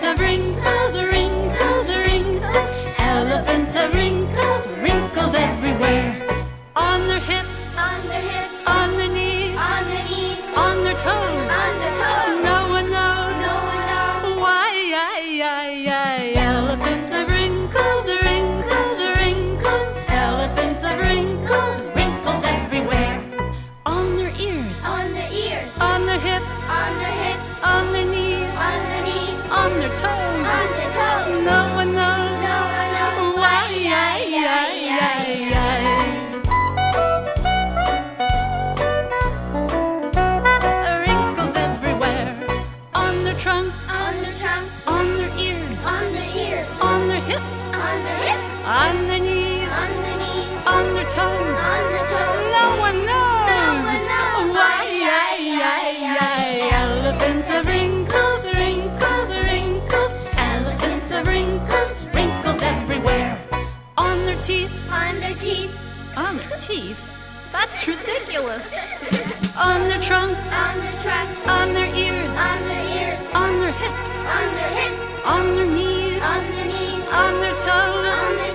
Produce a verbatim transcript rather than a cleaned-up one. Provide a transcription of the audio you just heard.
have wrinkles, wrinkles, wrinkles. Elephants have wrinkles, wrinkles everywhere. On their hips, On their hips, on their knees, on their knees, on their toes. on their toes. No one knows No one knows why. Elephants have wrinkles, wrinkles, wrinkles. Elephants have wrinkles, wrinkles everywhere. On their ears, on their ears, on their hips, on their hips, on their knees, on their knees, on their toes. on their toes. No one knows No one knows why. Wrinkles everywhere. On their trunks, On their trunks, on their ears, on their ears, on their hips, on their hips, on their knees, on their knees, on their toes. on their toes. No one knows No one knows why. why. Elephants have wrinkles, wrinkles, wrinkles. Elephants have wrinkles, wrinkles everywhere. On their teeth, On their teeth, on their teeth. That's ridiculous. On their trunks, on their trunks, on their ears, on their ears, on their hips, on their hips, on their knees, on their knees, on their toes. on their